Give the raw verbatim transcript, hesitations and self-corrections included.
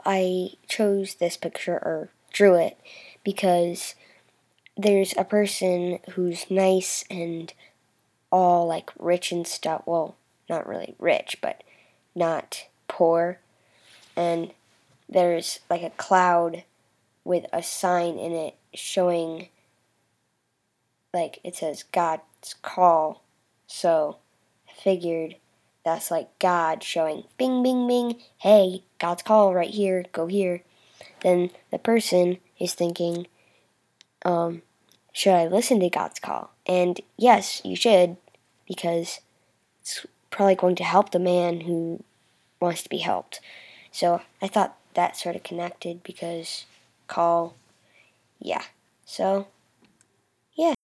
I chose this picture, or drew it, because there's a person who's nice and all like rich and stuff. Well, not really rich, but not poor. And there's like a cloud with a sign in it showing, like, it says God's call. So I figured that's like God showing bing, bing, bing, hey, God's call right here, go here. Then the person is thinking, um, should I listen to God's call? And yes, you should, because it's probably going to help the man who wants to be helped. So I thought that sort of connected because call, yeah. So, yeah.